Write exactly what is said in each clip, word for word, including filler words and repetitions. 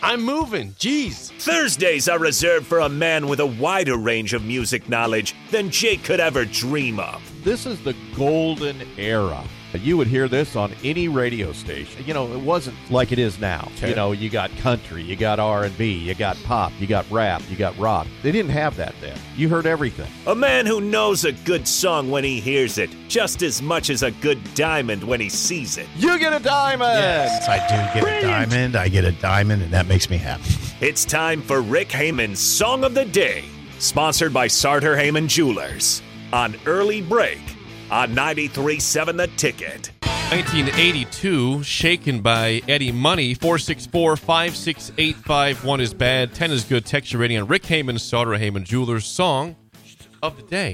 I'm moving. Jeez. Thursdays are reserved for a man with a wider range of music knowledge than Jake could ever dream of. This is the golden era. You would hear this on any radio station. You know, it wasn't like it is now. Okay. You know, you got country, you got R and B, you got pop, you got rap, you got rock. They didn't have that then. You heard everything. A man who knows a good song when he hears it, just as much as a good diamond when he sees it. You get a diamond! Yes, I do get a diamond. I get a diamond, and that makes me happy. It's time for Rick Heyman's Song of the Day, sponsored by Sartor Heyman Jewelers, on Early Break on ninety-three point seven The Ticket. nineteen eighty-two, Shaken by Eddie Money. four six four, five six eight five. one is bad, ten is good. Texture rating on Rick Heyman's Sartor Heyman Jewelers Song of the Day.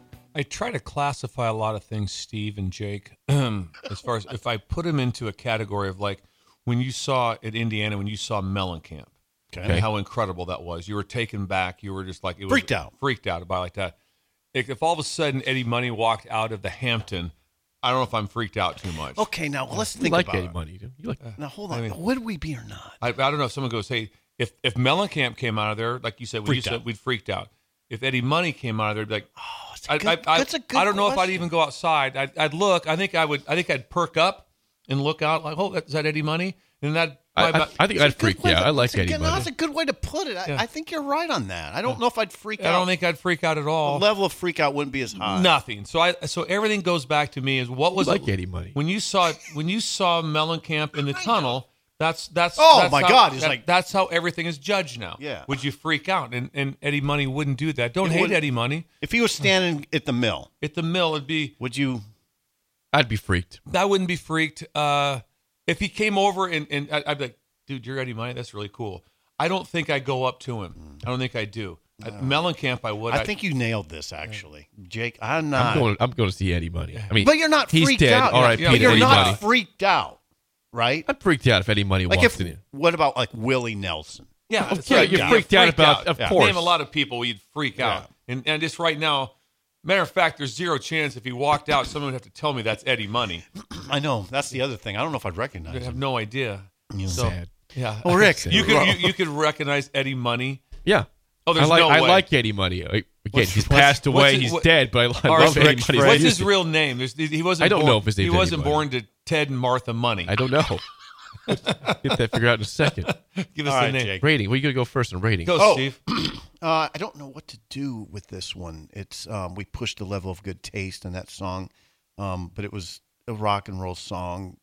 I try to classify a lot of things, Steve and Jake, as far as if I put them into a category of like when you saw at Indiana, when you saw Mellencamp, Okay. and how incredible that was. You were taken back. You were just like, it was Freaked out. Freaked out about like that. If, if all of a sudden Eddie Money walked out of the Hampton, I don't know if I'm freaked out too much. Okay, now let's You think like about Eddie it. Money, do you? Like Now, hold on. I mean- Would we be or not? I, I don't know if someone goes, hey, if if Mellencamp came out of there, like you said, when you Freaked said out. we'd freaked out. If Eddie Money came out of there, it'd be like, Oh, it's a I, good, I, I, that's a good I don't know if I'd question. even go outside. I'd, I'd look. I think I would. I think I'd perk up and look out like, oh, is that Eddie Money? And that. I, I, I think It's a I'd good freak. way Yeah, to- I like it's a Eddie good- no, Money. That's a good way to put it. I, Yeah. I think you're right on that. I don't know if I'd freak I out. don't think I'd freak out at all. the level of freak out wouldn't be as high. Nothing. So I. So everything goes back to me is what was I like it, Eddie Money. when you saw when you saw Mellencamp in the tunnel. That's that's. Oh, that's my how- God, it's that- like- that's how everything is judged now. Yeah. Would you freak out? And and Eddie Money wouldn't do that. Don't It hate wouldn't. Eddie Money. If he was standing at the mill, At the mill, it'd be. would you? I'd be freaked. I wouldn't be freaked. Uh, if he came over and, and I- I'd be like, dude, you're Eddie Money? That's really cool. I don't think I'd go up to him. I don't think I do. At Mellencamp, I would. I think you nailed this, actually, Jake. I'm not. I'm going. I'm going to see Eddie Money. I mean, but you're not he's freaked dead. out. All right, Yeah, but Peter you're Eddie not Money. freaked out, right? I'm freaked out if Eddie Money Like walks if in. what about like Willie Nelson? Yeah, Oh, it's yeah, like, you're yeah, freaked out about- of Yeah. course. Name a lot of people you'd freak out. And and just right now, matter of fact, there's zero chance if he walked out, someone would have to tell me that's Eddie Money. I know that's the other thing. I don't know if I'd recognize I have him. no idea. You So, Sad. yeah. Oh, Rick, you could you, you could recognize Eddie Money. Yeah. Oh, there's I like. no I way. like Eddie Money. Again, What's- he's what's- passed what's away. his- he's what- dead, but I love All right, Eddie Rick's Money. Fred. What's He's- his real name? There's, he wasn't. I don't born, know if his He name's wasn't Eddie born to Ted and Martha Money. I don't know. Get that figured out in a second. Give us All the right, name. Jake. Rating. Well, you gotta go first in rating. Go, Oh. Steve. Uh, I don't know what to do with this one. It's um, we pushed the level of good taste in that song, um, but it was a rock and roll song.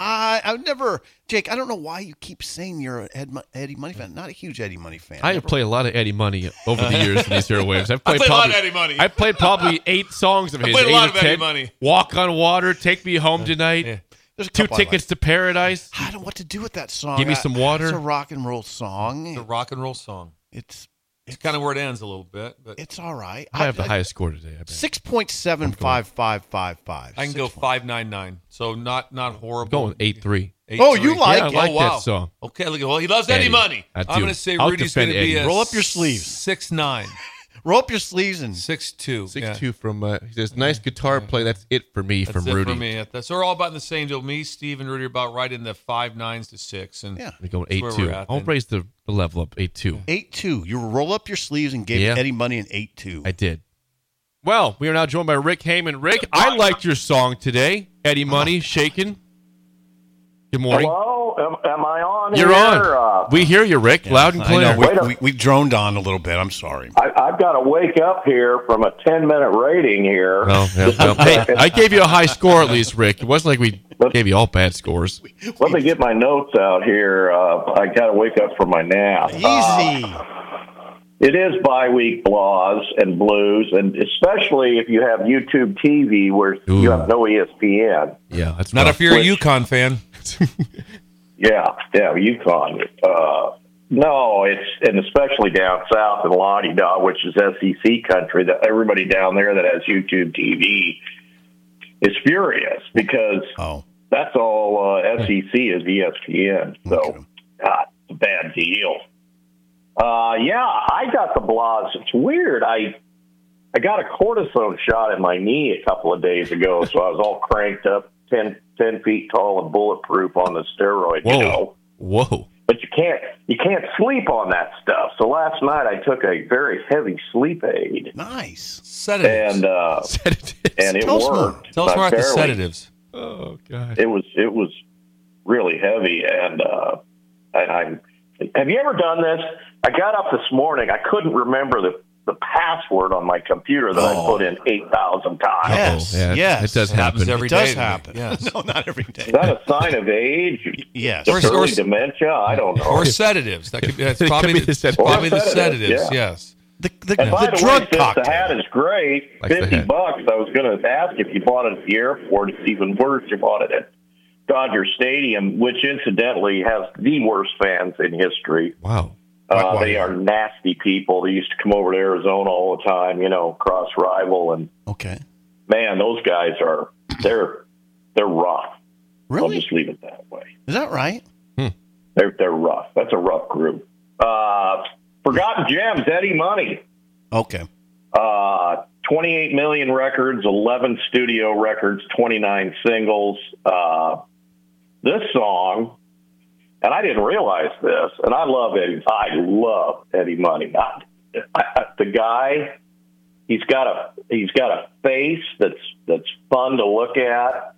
I I've never, Jake. I don't know why you keep saying you're an Ed, Mo- Eddie Money fan. Not a huge Eddie Money fan. I have Never- played a lot of Eddie Money over the years in these airwaves. I've I played, played a lot probably, of Eddie Money. I've played probably eight songs of his. played a eight lot or of Eddie ten. Money. Walk on Water, Take Me Home Tonight, Yeah. There's a Two couple I Tickets to Paradise. like. I don't know what to do with that song. Give Me I- Some Water. It's a rock and roll song. It's a rock and roll song. It's It's kind of where it ends a little bit, but it's all right. I have the highest score today. I bet. Six point seven five five five five. I can go five nine nine. So not not horrible. I'm going eight three. Eight Oh, three. you like Yeah, I it? like Oh, wow. that song. Okay, look. Well, he loves Eddie, Eddie. Money. I I'm do. going to say I'll Rudy's going defend to be Eddie. a Roll up your sleeves. Six nine, Roll up your sleeves and six two, Six yeah. two from. Uh, he says, "Nice guitar play. That's it for me That's from it Rudy." for me. That's, so we're all about in the same deal. Me, Steve, and Rudy are about right in the five nines to six. And Yeah. We're going that's eight where two. we're at I'll then. raise the, the level up eight two. eight two. You roll up your sleeves and gave Yeah. Eddie Money an eight two. I did. Well, we are now joined by Rick Heyman. Rick, I liked your song today, Eddie Money, Shaken. Good morning. Hello, am, am I on You're here? on. Uh, We hear you, Rick, loud and I clear. know. Wait a- We, we, we droned on a little bit. I'm sorry. I, I've got to wake up here from a ten-minute rating here. Well, yeah, well, hey, I gave you a high score at least, Rick. It wasn't like we gave you all bad scores. Let me get my notes out here. Uh, I got to wake up from my nap. Easy. Uh, it is bi-week blahs and blues, and especially if you have YouTube T V where Ooh. you have no E S P N. Yeah, that's not rough. if you're a Which- UConn fan. Yeah, yeah, UConn. Uh, no, it's and especially down south in Lottie Dog, which is S E C country. That everybody down there that has YouTube T V is furious because Oh. that's all uh, S E C is E S P N. So, Okay. God, it's a bad deal. Uh, yeah, I got the blahs. It's weird. I I got a cortisone shot in my knee a couple of days ago, so I was all cranked up, ten, ten feet tall and bulletproof on the steroid, Whoa. you know. Whoa. but you can't you can't sleep on that stuff. So last night I took a very heavy sleep aid, Nice. Sedatives. and uh, Sedatives. and it Tell us more. worked. Tell us but more about the barely. sedatives. Oh God. It was it was really heavy, and uh, and I have you ever done this? I got up this morning. I couldn't remember the, the password on my computer that Oh. I put in eight thousand times. Yes. Oh, yeah, yes. it does It happens happen. every It does day to me. happen. Yes. No, not every day. Is that a sign of age? Yes. Or- or- Early dementia? I don't know. Or sedatives. That could be, that's It could probably be the, the sedatives. probably the Or sedatives, sedatives. yeah. Yes. The, the, And by the the, drug way, since cocktail. the hat is great, Likes the fifty hat. bucks. I was going to ask if you bought it at the airport. It's even worse. You bought it at Dodger Stadium, which incidentally has the worst fans in history. Wow. Uh, Why- why? they are nasty people. They used to come over to Arizona all the time, you know, cross rival, and Okay. man, those guys are they're they're rough. I'll Really? just leave it that way. Is that right? They're they're rough. That's a rough group. Uh, Forgotten Gems, Eddie Money. Okay. Uh, twenty-eight million records, eleven studio records, twenty-nine singles. Uh, this song, and I didn't realize this, and I love Eddie. I love Eddie Money. I, I, the guy, he's got a he's got a face that's that's fun to look at.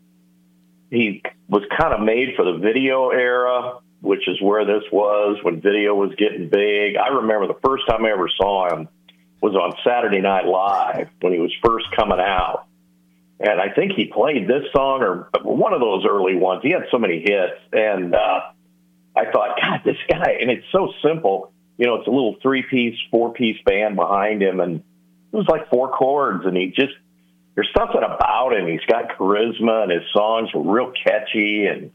He was kind of made for the video era, which is where this was when video was getting big. I remember the first time I ever saw him was on Saturday Night Live when he was first coming out. And I think he played this song or one of those early ones. He had so many hits. And uh, I thought, God, this guy, and it's so simple. You know, it's a little three-piece, four-piece band behind him. And it was like four chords. And he just, there's something about him. He's got charisma, and his songs were real catchy. And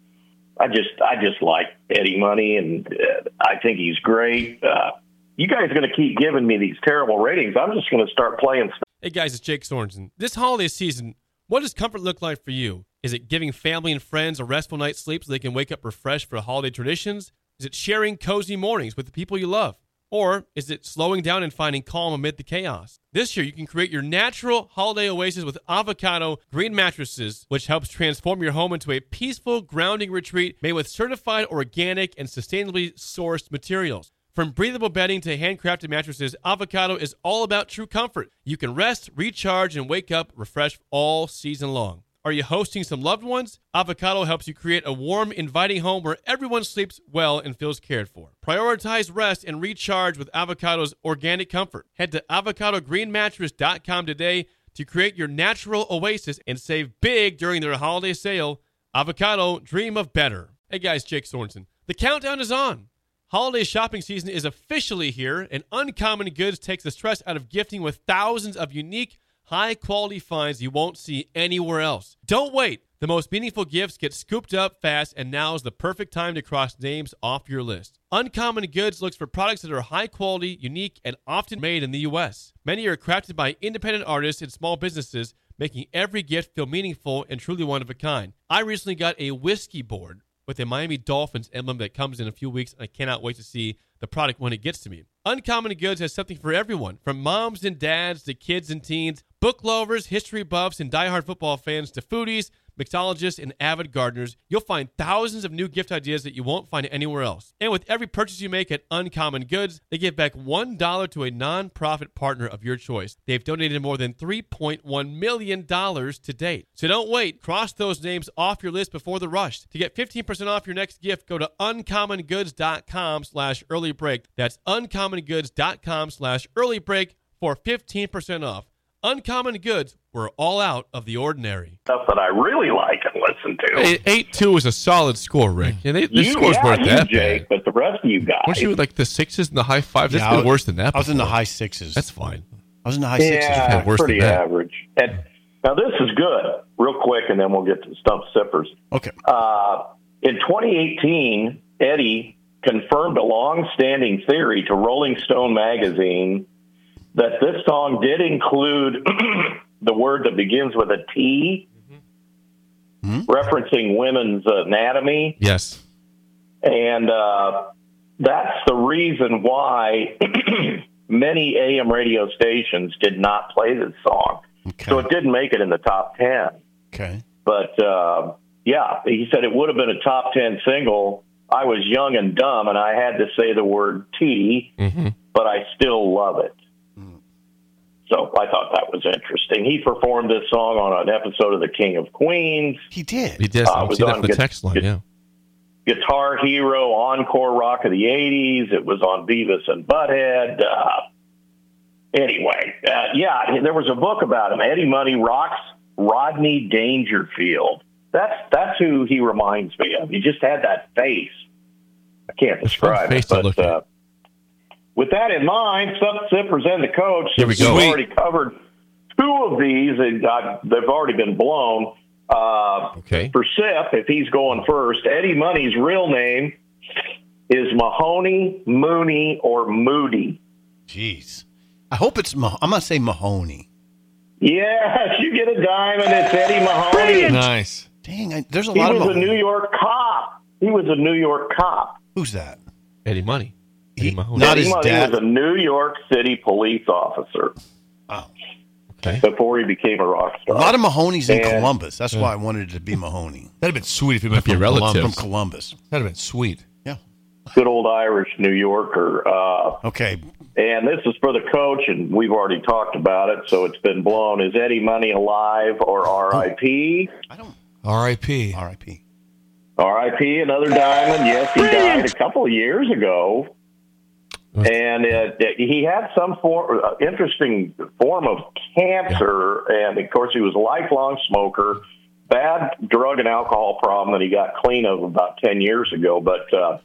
I just, I just like Eddie Money, and uh, I think he's great. Uh, you guys are going to keep giving me these terrible ratings. I'm just going to start playing stuff. Hey guys, it's Jake Sorensen. This holiday season, what does comfort look like for you? Is it giving family and friends a restful night's sleep so they can wake up refreshed for holiday traditions? Is it sharing cozy mornings with the people you love? Or is it slowing down and finding calm amid the chaos? This year, you can create your natural holiday oasis with Avocado Green Mattresses, which helps transform your home into a peaceful, grounding retreat made with certified organic and sustainably sourced materials. From breathable bedding to handcrafted mattresses, Avocado is all about true comfort. You can rest, recharge, and wake up refreshed all season long. Are you hosting some loved ones? Avocado helps you create a warm, inviting home where everyone sleeps well and feels cared for. Prioritize rest and recharge with Avocado's organic comfort. Head to avocado green mattress dot com today to create your natural oasis and save big during their holiday sale. Avocado, dream of better. Hey guys, Jake Sorensen. The countdown is on. Holiday shopping season is officially here, and Uncommon Goods takes the stress out of gifting with thousands of unique, high-quality finds you won't see anywhere else. Don't wait. The most meaningful gifts get scooped up fast, and now is the perfect time to cross names off your list. Uncommon Goods looks for products that are high-quality, unique, and often made in the U S. Many are crafted by independent artists and small businesses, making every gift feel meaningful and truly one of a kind. I recently got a whiskey board with a Miami Dolphins emblem that comes in a few weeks, and I cannot wait to see the product when it gets to me. Uncommon Goods has something for everyone, from moms and dads to kids and teens, book lovers, history buffs, and diehard football fans to foodies, mixologists, and avid gardeners. You'll find thousands of new gift ideas that you won't find anywhere else. And with every purchase you make at Uncommon Goods, they give back one dollar to a nonprofit partner of your choice. They've donated more than three point one million dollars to date. So don't wait. Cross those names off your list before the rush. To get fifteen percent off your next gift, go to uncommon goods dot com slash early break. That's uncommon goods dot com slash early break for fifteen percent off. Uncommon Goods, we're all out of the ordinary. Stuff that I really like and listen to. eight two is a solid score, Rick. And they, the You, scores yeah, weren't you, that Jake, bad. but the rest of you guys. Weren't you like the sixes and the high fives? That's Yeah, been I was- worse than that I was in the before. high sixes. That's fine. I was in the high sixes. Yeah, had worse pretty than that. average. And now this is good. Real quick, and then we'll get to the stump sippers. Okay. Uh, in twenty eighteen, Eddie confirmed a long-standing theory to Rolling Stone magazine that this song did include the word that begins with a T, Mm-hmm. referencing women's anatomy. Yes. And uh, that's the reason why many A M radio stations did not play this song. Okay. So it didn't make it in the top ten. Okay. But, uh, yeah, he said it would have been a top ten single I was young and dumb, and I had to say the word tea, mm-hmm. but I still love it. Mm. So I thought that was interesting. He performed this song on an episode of The King of Queens. He did. He did. Uh, I see that from the text line, yeah. Guitar Hero, Encore Rock of the eighties. It was on Beavis and Butthead. Uh, anyway, uh, yeah, there was a book about him. Eddie Money rocks Rodney Dangerfield. That's that's who he reminds me of. He just had that face. I can't describe it. But uh, with that in mind, Sip Zippers and the coach, Here we go. We've already covered two of these, and uh, they've already been blown. Uh, okay. For Sip, if he's going first, Eddie Money's real name is Mahoney, Mooney, or Moody. Jeez. I hope it's, Mah- I'm going to say Mahoney. Yes, you get a diamond. It's Eddie Mahoney. Nice. Dang, I, there's a He lot was of a Mahoney. New York cop. He was a New York cop. Who's that? Eddie Money. He- Eddie Mahoney. not Eddie his Money dad. was a New York City police officer Oh. Okay. before he became a rock A star. lot of Mahoney's in And- Columbus. That's why I wanted it to be Mahoney. That'd have been sweet if he went Might be from a relative. Columbus. From Columbus. That'd have been sweet. Yeah. Good old Irish New Yorker. Uh, Okay. and this is for the coach, and we've already talked about it, so it's been blown. Is Eddie Money alive or R I P? I don't. R I P R I P R I P, another diamond. Yes, he died a couple of years ago. And it, it, he had some form, uh, interesting form of cancer, and of course he was a lifelong smoker. Bad drug and alcohol problem that he got clean of about ten years ago. But uh,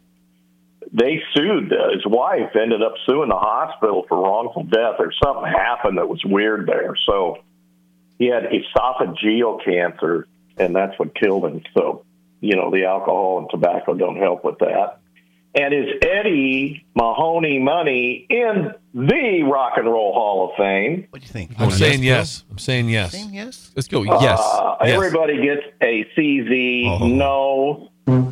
they sued. Uh, his wife ended up suing the hospital for wrongful death, or something happened that was weird there. So he had esophageal cancer, and that's what killed him. So, you know, the alcohol and tobacco don't help with that. And is Eddie Mahoney Money in the Rock and Roll Hall of Fame? What do you think? I'm Oh, saying yes, yes. I'm saying yes. Saying yes. Let's go. Yes. Uh, Yes. Everybody gets a C Z. Oh. No.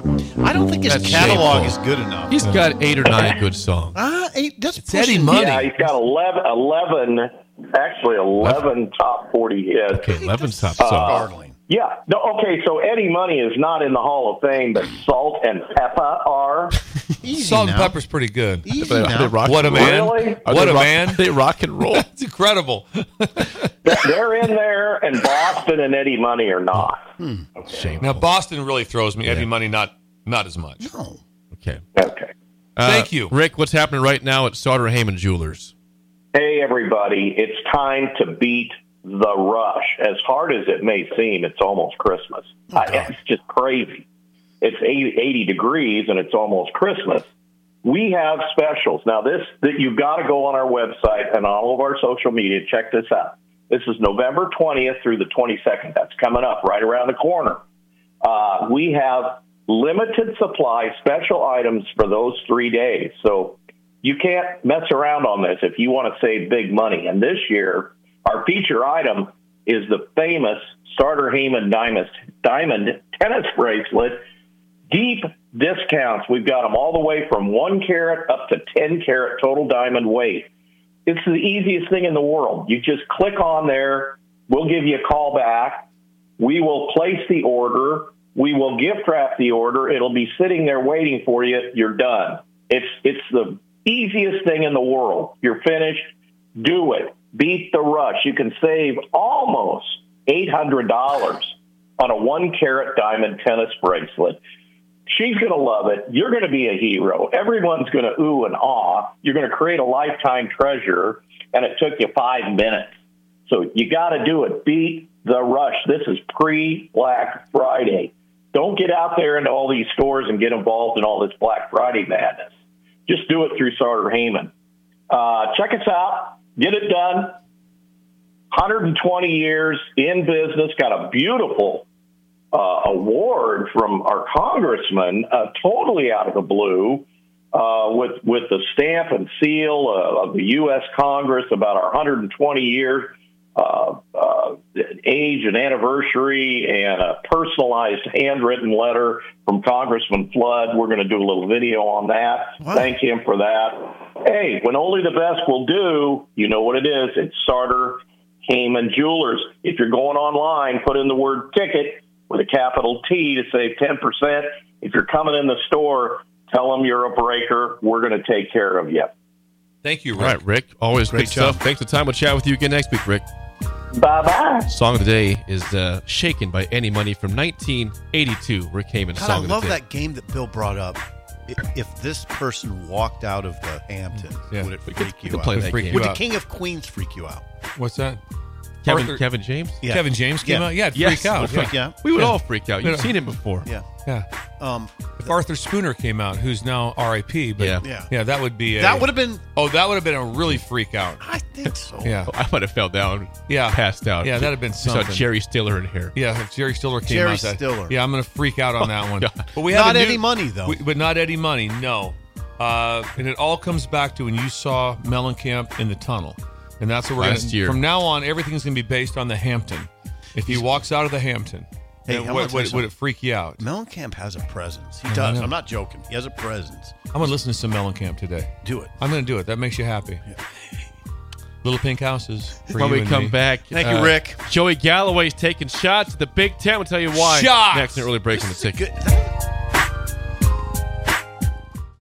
I don't think his That's catalog shameful. is good enough. He's got eight or nine good songs. Ah, eight, that's It's Eddie pushing- Money. Yeah, he's got eleven, eleven actually eleven top forty hits. Okay, eleven top Uh, songs. Gargling. Yeah. No. Okay. So Eddie Money is not in the Hall of Fame, but Salt and Pepper are. Easy Salt now. and pepper's pretty good. Easy Are they- are they now. rock What a and roll? man. Really? Are What they a rock- man. They rock and roll. It's incredible. They're in there, and Boston and Eddie Money are not. Shameful. Now Boston really throws me. Eddie Money not not as much. No. Okay. Okay. Uh, Thank you. Rick. What's happening right now at Sauter Heyman Jewelers? Hey, everybody. It's time to beat the rush. As hard as it may seem, it's almost Christmas. Oh, I, it's just crazy. It's eighty, eighty degrees, and it's almost Christmas. We have specials. Now, this that you've got to go on our website and all of our social media. Check this out. This is November twentieth through the twenty-second. That's coming up right around the corner. Uh, we have limited supply special items for those three days. So you can't mess around on this if you want to save big money. And this year, our feature item is the famous Starter Heyman Diamond, Diamond tennis bracelet. Deep discounts. We've got them all the way from one carat up to ten carat total diamond weight. It's the easiest thing in the world. You just click on there. We'll give you a call back. We will place the order. We will gift wrap the order. It'll be sitting there waiting for you. You're done. It's it's the easiest thing in the world. You're finished. Do it. Beat the rush. You can save almost eight hundred dollars on a one carat diamond tennis bracelet. She's going to love it. You're going to be a hero. Everyone's going to ooh and ah. You're going to create a lifetime treasure, and it took you five minutes. So you got to do it. Beat the rush. This is pre-Black Friday. Don't get out there into all these stores and get involved in all this Black Friday madness. Just do it through Sauter Heyman. Uh, check us out. Get it done. one hundred twenty years in business. Got a beautiful uh, award from our congressman, uh, totally out of the blue, uh, with with the stamp and seal uh, of the U S Congress about our one hundred twenty year uh, uh, age and anniversary, and a personalized handwritten letter from Congressman Flood. We're going to do a little video on that. Wow. Thank him for that. Hey, when only the best will do, you know what it is. It's Sauter Heyman Jewelers. If you're going online, put in the word ticket with a capital T to save ten percent. if you're coming in the store, tell them you're a breaker. We're going to take care of you. Thank you, Rick. All right, Rick. Always Great good job. stuff. Thanks for the time. We'll chat with you again next week, Rick. Bye-bye. Song of the day is uh, Shaken by Any Money from nineteen eighty-two. Rick Heyman, God, Song I of the love day. that game that Bill brought up. I- If this person walked out of the Hamptons, Yeah. would it We freak could, we you could out? play Would that freak game. you Would the out. King of Queens freak you out? What's that? Kevin, Arthur- Kevin James? Yeah. Kevin James came Yeah. out? Yeah, it'd Yes, freak out. we'll Yeah. Freak you out? We would Yeah. all freak out. You've Yeah. seen him before. Yeah. yeah. Um, If Arthur Spooner came out, who's now R I P, but Yeah. yeah, Yeah. that would be a, that would have been. Oh, that would have been a really freak out. I think so. Yeah. Oh, I might have fell down, Yeah. passed out. Yeah, that'd have been You saw something. Jerry Stiller in here. Yeah, if Jerry Stiller came Jerry out. That, Stiller. Yeah, I'm going to freak out on that one. God. But we have Not a new- Eddie Money, though. we- but not Eddie Money, no. Uh, and it all comes back to when you saw Mellencamp in the tunnel. And that's what we're Last gonna, year. From now on, everything's going to be based on the Hampton. If he walks out of the Hampton, Hey, then I'm gonna would, tell you would, would it something. freak you out? Mellencamp has a presence. He I does. know. I'm not joking. He has a presence. I'm going to listen to some Mellencamp today. Do it. I'm going to do it. That makes you happy. Little pink houses. For When you we and come me. back, Thank you, uh, Rick. Joey Galloway's taking shots at the Big Ten. We'll tell you why. Shots! Next, an early break on the ticket. Good.